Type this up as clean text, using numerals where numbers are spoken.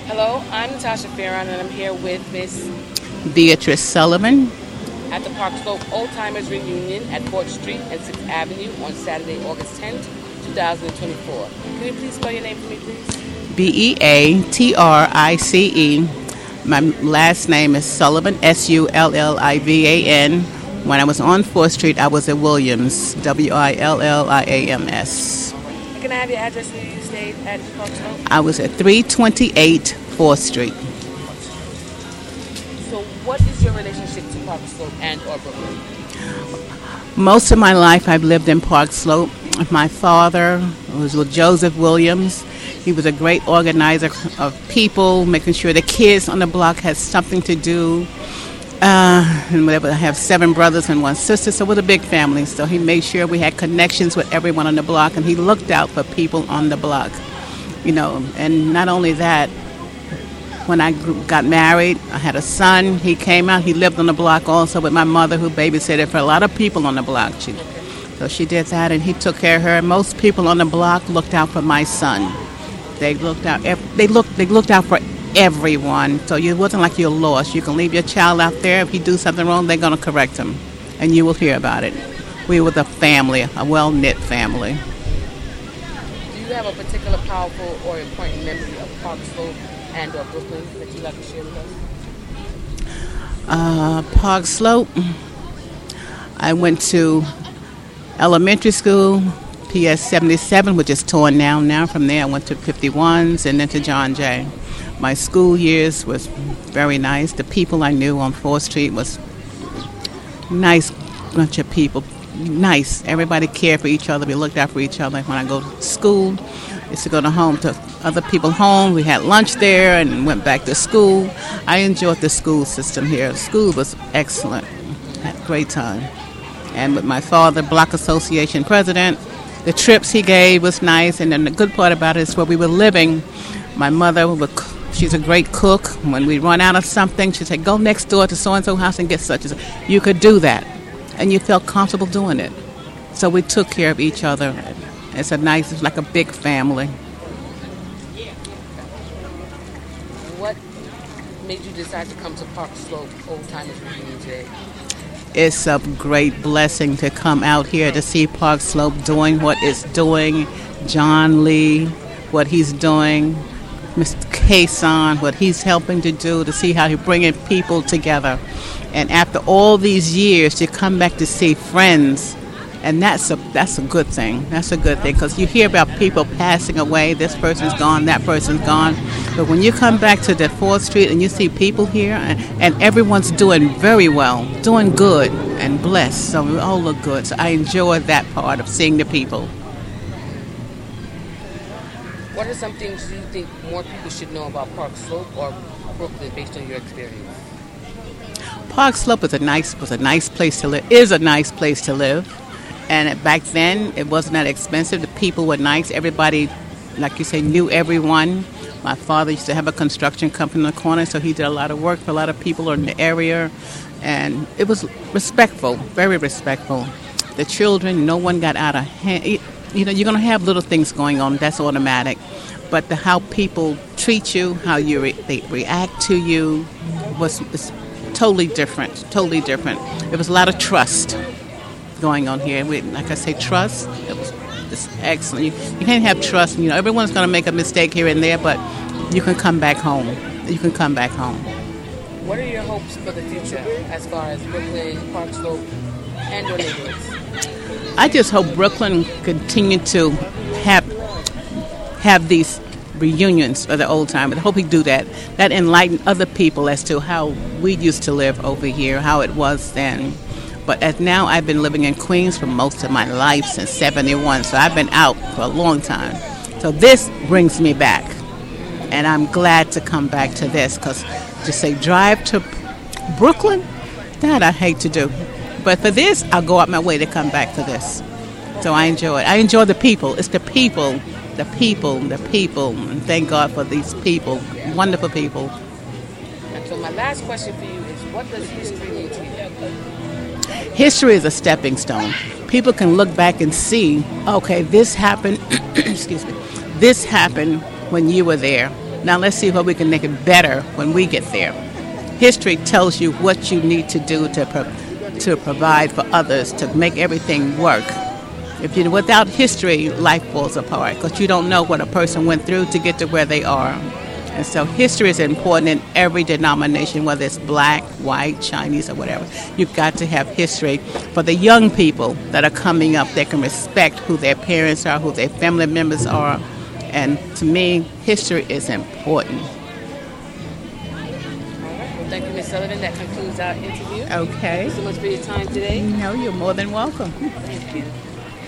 Hello, I'm Natasha Farron, and I'm here with Miss Beatrice Sullivan. at the Park Slope Old Timers Reunion at 4th Street and 6th Avenue on Saturday, August 10th, 2024. Can you please spell your name for me, please? Beatrice. My last name is Sullivan, Sullivan. When I was on 4th Street, I was at Williams, Williams. Can I have your address where you stayed at Park Slope? I was at 328 4th Street. So what is your relationship to Park Slope and or Brooklyn? Most of my life, I've lived in Park Slope. My father was with Joseph Williams. He was a great organizer of people, making sure the kids on the block had something to do. And whatever, I have 7 brothers and 1 sister, so it was a big family. So he made sure we had connections with everyone on the block, and he looked out for people on the block. And not only that, when I got married, I had a son. He came out. He lived on the block also with my mother, who babysitted for a lot of people on the block. So she did that, and he took care of her. And most people on the block looked out for my son. They looked out. They looked out for everyone. So it wasn't like you're lost. You can leave your child out there. If he do something wrong, they're going to correct him, and you will hear about it. We were a family, a well-knit family. Do you have a particular powerful or important memory of Park Slope and or Brooklyn that you'd like to share with us? Park Slope. I went to elementary school, PS 77, which is torn down now. From there, I went to 51s and then to John Jay. My school years was very nice. The people I knew on 4th Street was nice bunch of people. Nice. Everybody cared for each other. We looked out for each other. When I go to school, I used to go to other people's home. We had lunch there and went back to school. I enjoyed the school system here. School was excellent. Had a great time. And with my father, Block Association president, the trips he gave was nice. And then the good part about it is where we were living, my mother she's a great cook. When we run out of something, she'd say, go next door to so-and-so house and get such and such. You could do that, and you felt comfortable doing it. So we took care of each other. It's like a big family. What made you decide to come to Park Slope Old Timers Reunion today? It's a great blessing to come out here to see Park Slope doing what it's doing. John Lee, what he's doing. Mr. Kason, what he's helping to do, to see how he's bringing people together. And after all these years, to come back to see friends, and that's a good thing. That's a good thing, because you hear about people passing away. This person's gone, that person's gone. But when you come back to the 4th Street and you see people here, and everyone's doing very well, doing good and blessed, so we all look good. So I enjoy that part of seeing the people. What are some things you think more people should know about Park Slope or Brooklyn based on your experience? Park Slope was a nice place to live. Is a nice place to live, and back then it wasn't that expensive. The people were nice. Everybody, like you say, knew everyone. My father used to have a construction company in the corner, so he did a lot of work for a lot of people in the area, and it was respectful, very respectful. The children, no one got out of hand. You're going to have little things going on. That's automatic. But how people treat you, how they react to you, was totally different. Totally different. There was a lot of trust going on here. Like I say, trust. It's excellent. You can't have trust. Everyone's going to make a mistake here and there, but you can come back home. You can come back home. What are your hopes for the future as far as Brooklyn, Park Slope, and your neighborhoods? I just hope Brooklyn continue to have these reunions of the old time. I hope we do that. That enlighten other people as to how we used to live over here, how it was then. But as now, I've been living in Queens for most of my life since '71, so I've been out for a long time. So this brings me back, and I'm glad to come back to this, because to say drive to Brooklyn, that I hate to do. But for this, I'll go out my way to come back to this. So I enjoy it. I enjoy the people. It's the people. And thank God for these people, wonderful people. And so my last question for you is, what does history mean to you? History is a stepping stone. People can look back and see, okay, this happened, excuse me, this happened when you were there. Now let's see how we can make it better when we get there. History tells you what you need to do to provide for others, to make everything work. Without history, life falls apart because you don't know what a person went through to get to where they are. And so history is important in every denomination, whether it's black, white, Chinese, or whatever. You've got to have history for the young people that are coming up. They can respect who their parents are, who their family members are. And to me, history is important. Thank you, Ms. Sullivan. That concludes our interview. Okay. Thank you so much for your time today. No, you're more than welcome. Thank you.